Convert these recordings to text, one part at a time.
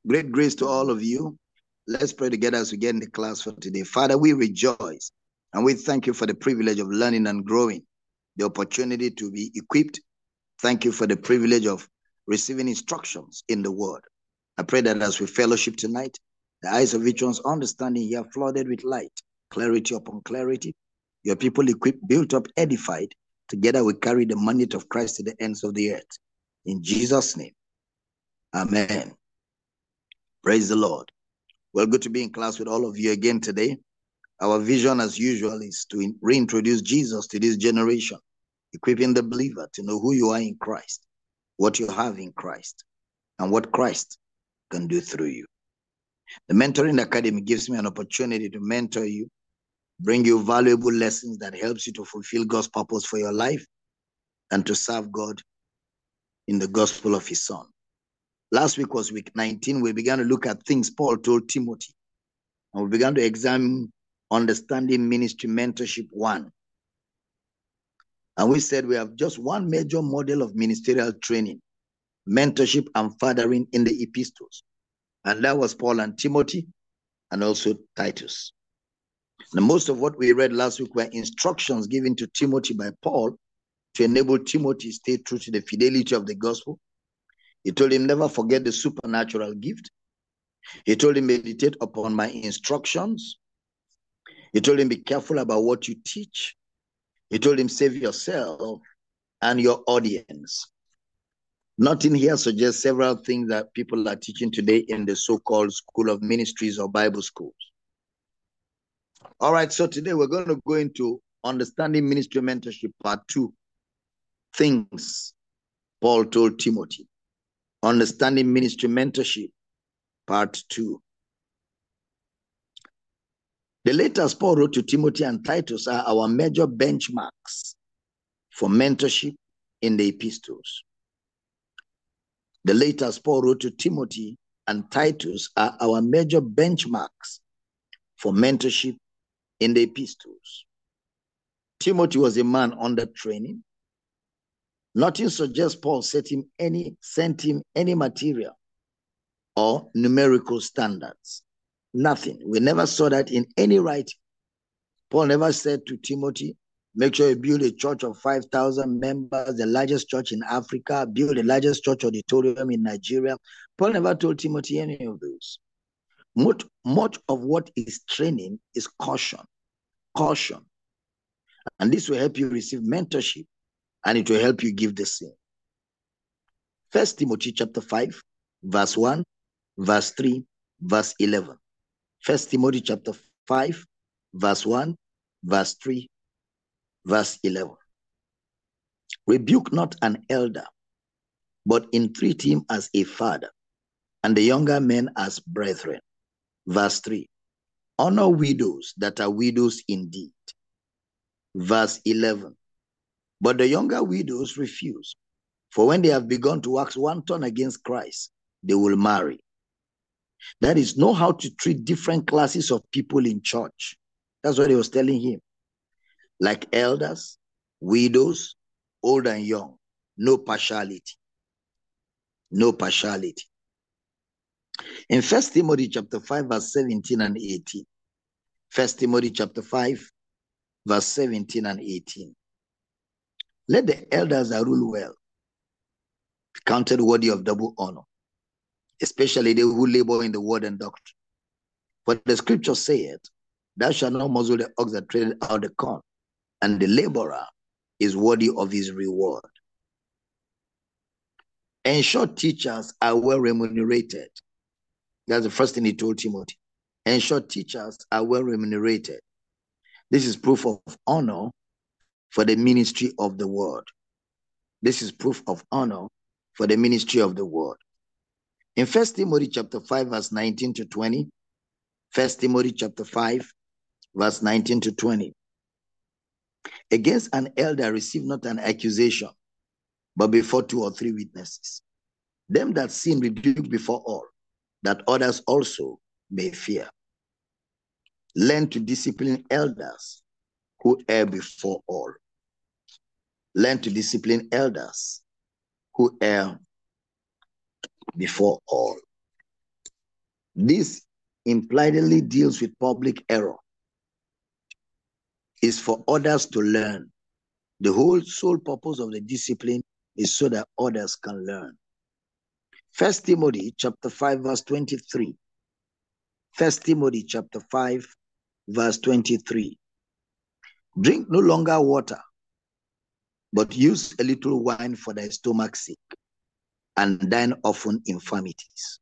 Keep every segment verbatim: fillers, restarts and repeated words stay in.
Great grace to all of you. Let's pray together as we get in the class for today. Father, we rejoice and we thank you for the privilege of learning and growing, the opportunity to be equipped. Thank you for the privilege of receiving instructions in the word. I pray that as we fellowship tonight, the eyes of each one's understanding here flooded with light, clarity upon clarity. Your people equipped, built up, edified. Together we carry the mandate of Christ to the ends of the earth. In Jesus' name, amen. Praise the Lord. Well, good to be in class with all of you again today. Our vision, as usual, is to reintroduce Jesus to this generation, equipping the believer to know who you are in Christ, what you have in Christ, and what Christ can do through you. The Mentoring Academy gives me an opportunity to mentor you, bring you valuable lessons that helps you to fulfill God's purpose for your life and to serve God in the gospel of his Son. Last week was week nineteen. We began to look at things Paul told Timothy. And we began to examine understanding ministry mentorship one. And we said we have just one major model of ministerial training, mentorship and fathering in the epistles. And that was Paul and Timothy and also Titus. Now, most of what we read last week were instructions given to Timothy by Paul to enable Timothy to stay true to the fidelity of the gospel. He told him, never forget the supernatural gift. He told him, meditate upon my instructions. He told him, be careful about what you teach. He told him, save yourself and your audience. Nothing here suggests several things that people are teaching today in the so-called School of Ministries or Bible schools. All right, so today we're going to go into Understanding Ministry Mentorship Part two. Things Paul told Timothy. Understanding Ministry Mentorship Part two. The letters Paul wrote to Timothy and Titus are our major benchmarks for mentorship in the epistles. The letters Paul wrote to Timothy and Titus are our major benchmarks for mentorship in the epistles. Timothy was a man under training. Nothing suggests Paul set him any, sent him any material or numerical standards. Nothing. We never saw that in any writing. Paul never said to Timothy, make sure you build a church of five thousand members, the largest church in Africa, build the largest church auditorium in Nigeria. Paul never told Timothy any of those. Much, much of what is training is caution. Caution. And this will help you receive mentorship, and it will help you give the same. First Timothy chapter five, verse one, verse three, verse eleven. First Timothy chapter five, verse one, verse three, verse eleven. Rebuke not an elder, but entreat him as a father, and the younger men as brethren. Verse three. Honor widows that are widows indeed. Verse eleven. But the younger widows refuse, for when they have begun to wax wanton against Christ, they will marry. That is, know how to treat different classes of people in church. That's what he was telling him. Like elders, widows, old and young. No partiality. No partiality. In First Timothy chapter five, verse seventeen and eighteen. First Timothy chapter five, verse seventeen and eighteen. Let the elders that rule well be counted worthy of double honor, especially they who labor in the word and doctrine. For the scripture saith, thou shalt not muzzle the ox that treadeth out the corn, and the laborer is worthy of his reward. Ensure teachers are well remunerated. That's the first thing he told Timothy. Ensure teachers are well remunerated. This is proof of honor for the ministry of the word. This is proof of honor for the ministry of the word. In First Timothy chapter five, verse nineteen to twenty, First Timothy chapter five, verse nineteen to twenty. Against an elder receive not an accusation, but before two or three witnesses. Them that sin rebuke before all, that others also may fear. Learn to discipline elders who err before all. Learn to discipline elders who err before all. This impliedly deals with public error. It's for others to learn. The whole sole purpose of the discipline is so that others can learn. First Timothy chapter five, verse twenty-three. First Timothy chapter five, verse twenty-three. Drink no longer water, but use a little wine for thy stomach's sake, and thine often infirmities.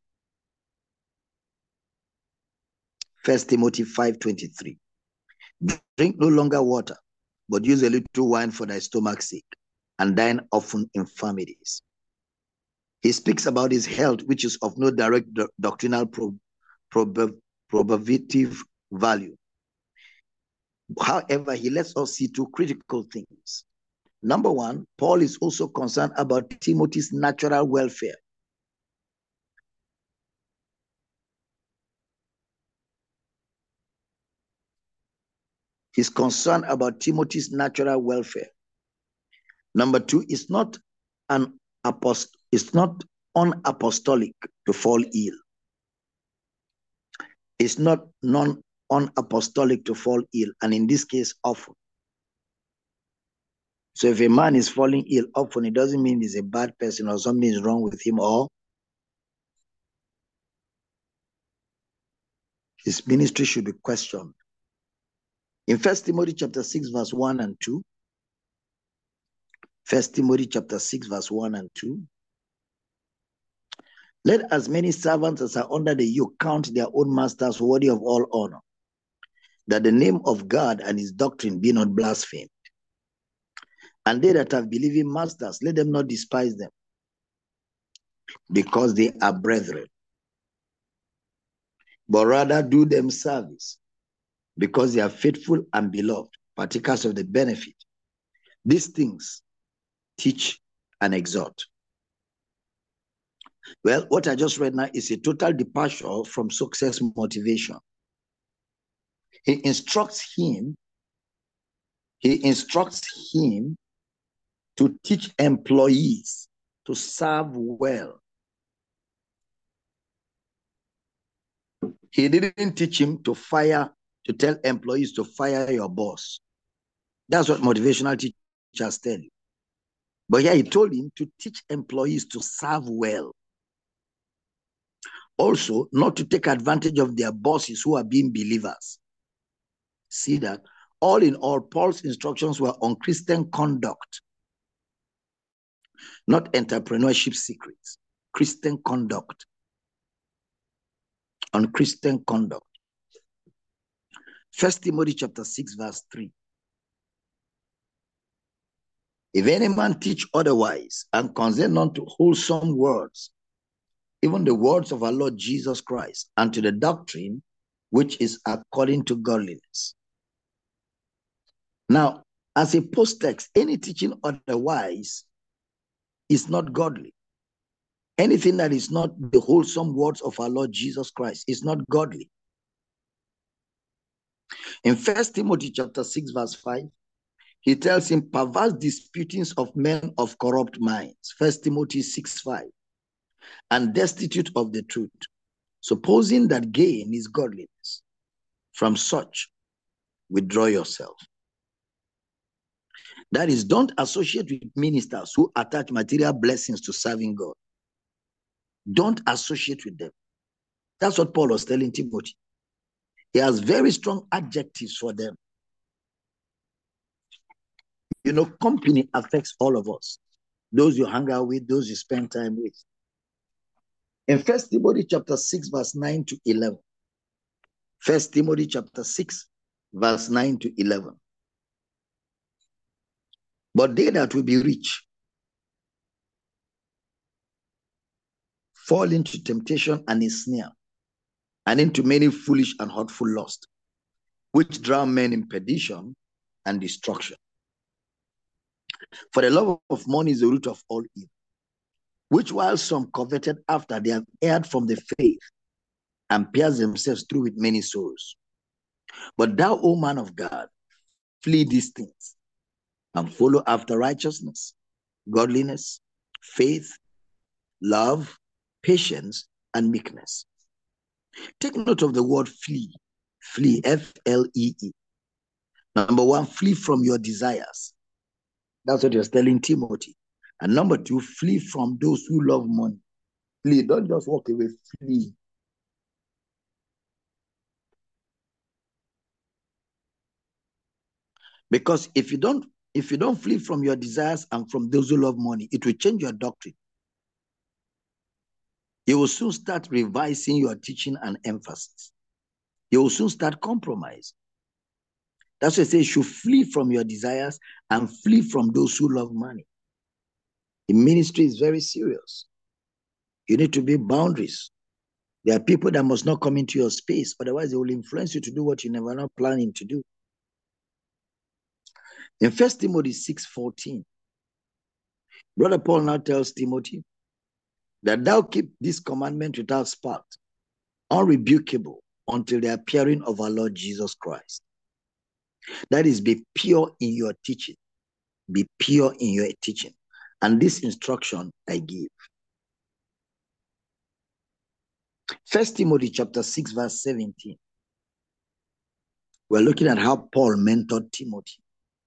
First Timothy five twenty-three. Drink no longer water, but use a little wine for thy stomach's sake, and thine often infirmities. He speaks about his health, which is of no direct do doctrinal pro prob probative value. However, he lets us see two critical things. Number one, Paul is also concerned about Timothy's natural welfare. He's concerned about Timothy's natural welfare. Number two, it's not an apost it's not unapostolic to fall ill. It's not non unapostolic to fall ill, and in this case, often. So if a man is falling ill often, it doesn't mean he's a bad person or something is wrong with him, or his ministry should be questioned. In First Timothy chapter six, verse one and two, First Timothy chapter six, verse one and two, let as many servants as are under the yoke count their own masters worthy of all honor, that the name of God and his doctrine be not blasphemed. And they that have believing masters, let them not despise them, because they are brethren, but rather do them service, because they are faithful and beloved, partakers of the benefit. These things teach and exhort. Well, what I just read now is a total departure from success motivation. He instructs him, he instructs him to teach employees to serve well. He didn't teach him to fire, to tell employees to fire your boss. That's what motivational teachers tell you. But here he told him to teach employees to serve well. Also, not to take advantage of their bosses who are being believers. See that? All in all, Paul's instructions were on Christian conduct, not entrepreneurship secrets. Christian conduct. On Christian conduct. First Timothy chapter six, verse three. If any man teach otherwise and consent not to wholesome words, even the words of our Lord Jesus Christ, and to the doctrine which is according to godliness. Now, as a post-text, any teaching otherwise is not godly. Anything that is not the wholesome words of our Lord Jesus Christ is not godly. In First Timothy chapter six, verse five, he tells him, perverse disputings of men of corrupt minds. First Timothy six, five. And destitute of the truth, supposing that gain is godliness. From such, withdraw yourself. That is, don't associate with ministers who attach material blessings to serving God. Don't associate with them. That's what Paul was telling Timothy. He has very strong adjectives for them. You know, company affects all of us. Those you hang out with, those you spend time with. In First Timothy chapter six, verse nine to eleven. First Timothy chapter six, verse nine to eleven. But they that will be rich fall into temptation and a snare, and into many foolish and hurtful lusts, which drown men in perdition and destruction. For the love of money is the root of all evil, which while some coveted after, they have erred from the faith and pierced themselves through with many sorrows. But thou, O man of God, flee these things and follow after righteousness, godliness, faith, love, patience, and meekness. Take note of the word flee. Flee, F L E E. Number one, flee from your desires. That's what you're telling Timothy. And number two, flee from those who love money. Flee, don't just walk away, flee. Because if you don't, if you don't flee from your desires and from those who love money, it will change your doctrine. You will soon start revising your teaching and emphasis. You will soon start compromise. That's why it says you should flee from your desires and flee from those who love money. The ministry is very serious. You need to be boundaries. There are people that must not come into your space, otherwise they will influence you to do what you never not planning to do. In First Timothy six fourteen, Brother Paul now tells Timothy that thou keep this commandment without spot, unrebukable, until the appearing of our Lord Jesus Christ. That is, be pure in your teaching. Be pure in your teaching. And this instruction I give. First Timothy chapter six, verse seventeen. We're looking at how Paul mentored Timothy.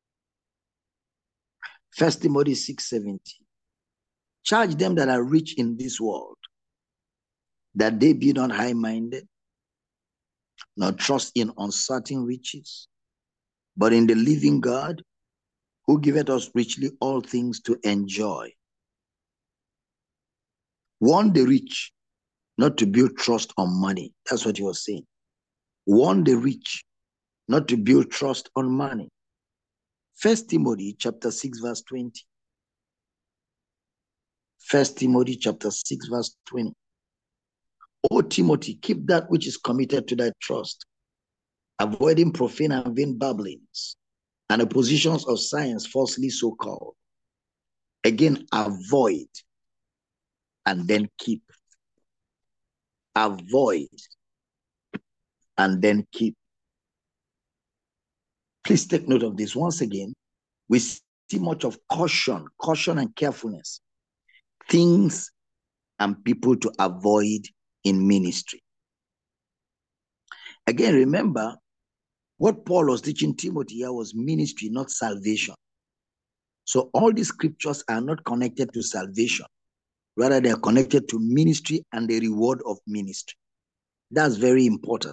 First Timothy six seventeen. Charge them that are rich in this world, that they be not high-minded, nor trust in uncertain riches, but in the living God, who giveth us richly all things to enjoy. Warn the rich not to build trust on money. That's what he was saying. Warn the rich not to build trust on money. First Timothy chapter six, verse twenty. First Timothy chapter six, verse twenty. O Timothy, keep that which is committed to thy trust, avoiding profane and vain babblings, and oppositions of science falsely so called. Again, avoid and then keep. Avoid and then keep. Please take note of this. Once again, we see much of caution, caution and carefulness. Things and people to avoid in ministry. Again, remember, what Paul was teaching Timothy here was ministry, not salvation. So all these scriptures are not connected to salvation. Rather, they are connected to ministry and the reward of ministry. That's very important.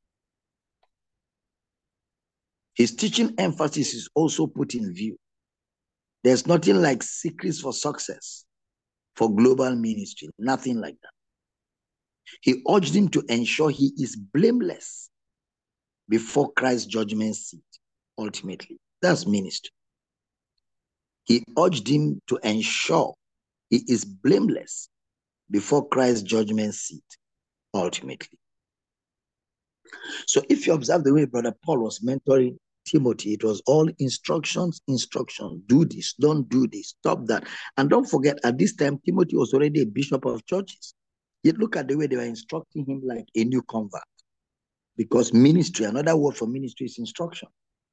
His teaching emphasis is also put in view. There's nothing like secrets for success for global ministry. Nothing like that. He urged him to ensure he is blameless before Christ's judgment seat, ultimately. That's ministry. He urged him to ensure he is blameless before Christ's judgment seat, ultimately. So if you observe the way Brother Paul was mentoring Timothy, it was all instructions, instructions. Do this, don't do this, stop that. And don't forget, at this time, Timothy was already a bishop of churches. Yet look at the way they were instructing him like a new convert. Because ministry, another word for ministry is instruction.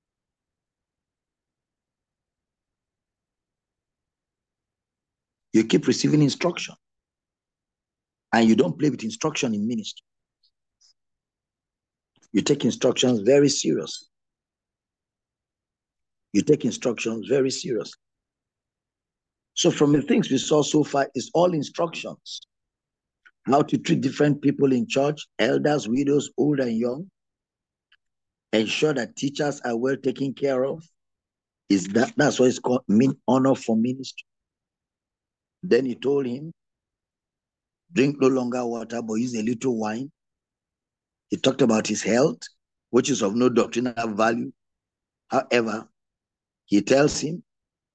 You keep receiving instruction. And you don't play with instruction in ministry. You take instructions very seriously. You take instructions very seriously. So from the things we saw so far, is all instructions. How to treat different people in church, elders, widows, old and young. Ensure that teachers are well taken care of. Is that that's what it's called, mean honor for ministry. Then he told him, drink no longer water, but use a little wine. He talked about his health, which is of no doctrinal value. However, he tells him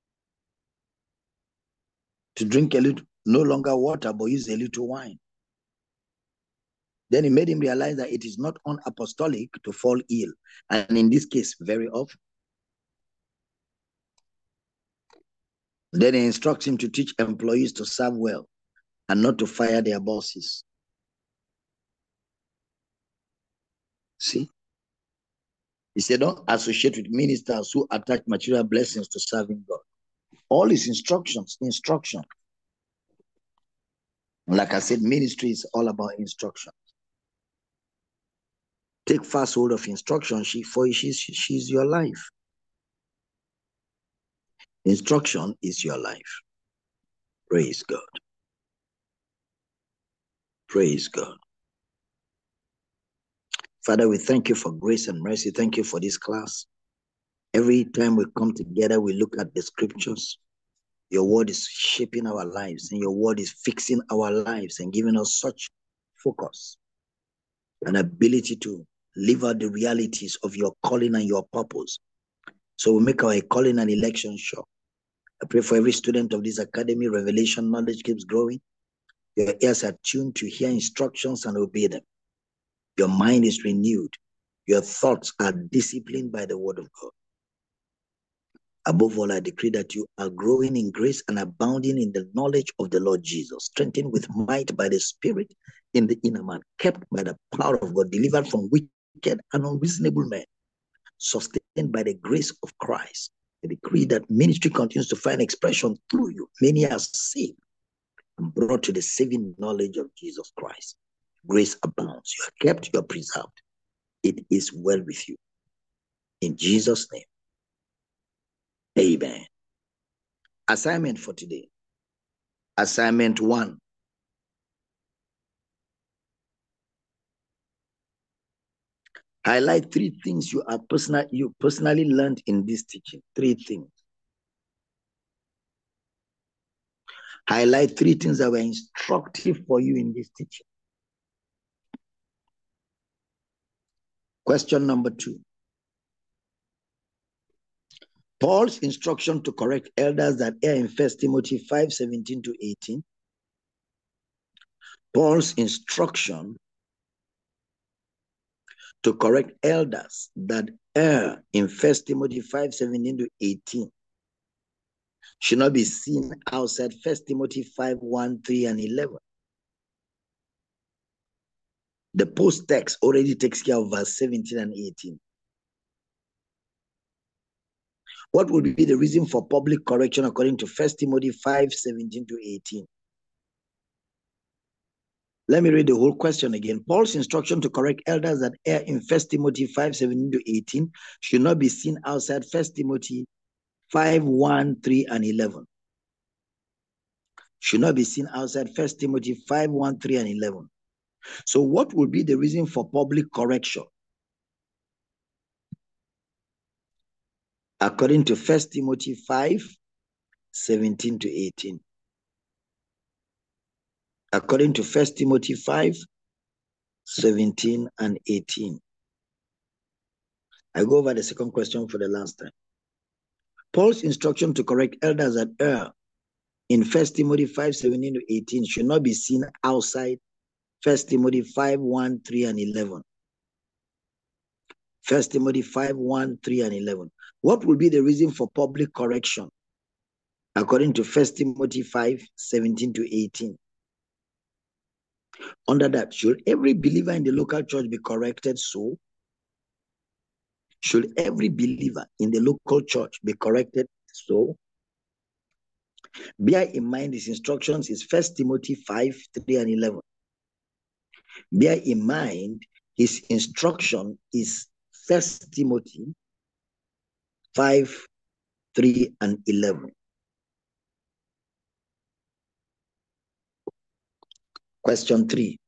to drink a little, no longer water, but use a little wine. Then he made him realize that it is not unapostolic to fall ill, and in this case, very often. Then he instructs him to teach employees to serve well and not to fire their bosses. See? He said, don't associate with ministers who attach material blessings to serving God. All his instructions, instruction. Like I said, ministry is all about instruction. Take fast hold of instruction, she, for she's, she's your life. Instruction is your life. Praise God. Praise God. Father, we thank you for grace and mercy. Thank you for this class. Every time we come together, we look at the scriptures. Your word is shaping our lives, and your word is fixing our lives and giving us such focus and ability to live out the realities of your calling and your purpose. So we make our calling and election sure. I pray for every student of this academy, revelation knowledge keeps growing. Your ears are tuned to hear instructions and obey them. Your mind is renewed. Your thoughts are disciplined by the word of God. Above all, I decree that you are growing in grace and abounding in the knowledge of the Lord Jesus, strengthened with might by the Spirit in the inner man, kept by the power of God, delivered from wicked and unreasonable men, sustained by the grace of Christ. I decree that ministry continues to find expression through you. Many are saved and brought to the saving knowledge of Jesus Christ. Grace abounds. You are kept, you are preserved. It is well with you. In Jesus' name, amen. Assignment for today. Assignment one. Highlight three things you are personal, you personally learned in this teaching. Three things. Highlight three things that were instructive for you in this teaching. Question number two. Paul's instruction to correct elders that err in First Timothy five, seventeen to eighteen. Paul's instruction to correct elders that err in First Timothy five, seventeen to eighteen should not be seen outside First Timothy five, one, three, and eleven. The post text already takes care of verse seventeen and eighteen. What would be the reason for public correction according to First Timothy five, seventeen to eighteen? Let me read the whole question again. Paul's instruction to correct elders that err in First Timothy five, seventeen to eighteen should not be seen outside First Timothy five, one, three, and eleven. Should not be seen outside First Timothy five, one, three, and eleven. So what would be the reason for public correction? According to First Timothy five, seventeen to eighteen. According to First Timothy five, seventeen and eighteen. I go over the second question for the last time. Paul's instruction to correct elders that err in First Timothy five, seventeen to eighteen should not be seen outside First Timothy five, one, three, and eleven. First Timothy five, one, three, and eleven. What would be the reason for public correction? According to First Timothy five, seventeen to eighteen. Under that, should every believer in the local church be corrected so? Should every believer in the local church be corrected so? Bear in mind his instructions is First Timothy five, three, and eleven. Bear in mind his instruction is First Timothy five, three, and eleven. Question three.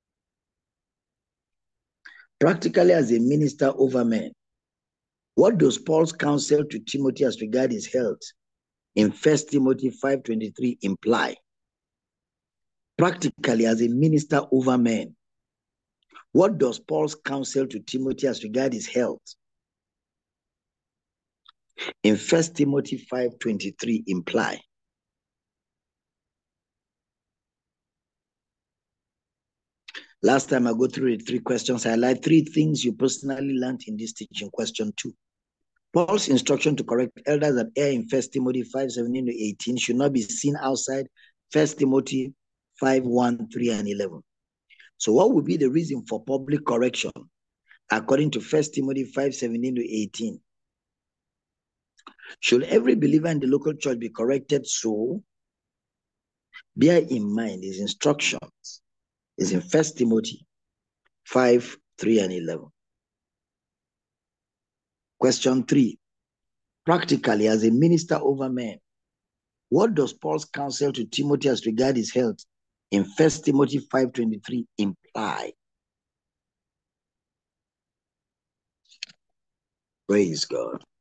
Practically as a minister over men, what does Paul's counsel to Timothy as regards his health in First Timothy five, twenty-three imply? Practically as a minister over men, what does Paul's counsel to Timothy as regards his health in First Timothy five, twenty-three imply? Last time I go through the three questions, I highlight three things you personally learned in this teaching. Question two. Paul's instruction to correct elders that err in First Timothy five, seventeen to eighteen should not be seen outside First Timothy five, one, three, and eleven. So what would be the reason for public correction according to First Timothy five, seventeen to eighteen? Should every believer in the local church be corrected so? Bear in mind his instructions is in First Timothy five, three, and eleven. Question three. Practically, as a minister over men, what does Paul's counsel to Timothy as regards his health in First Timothy five twenty-three imply? Praise God.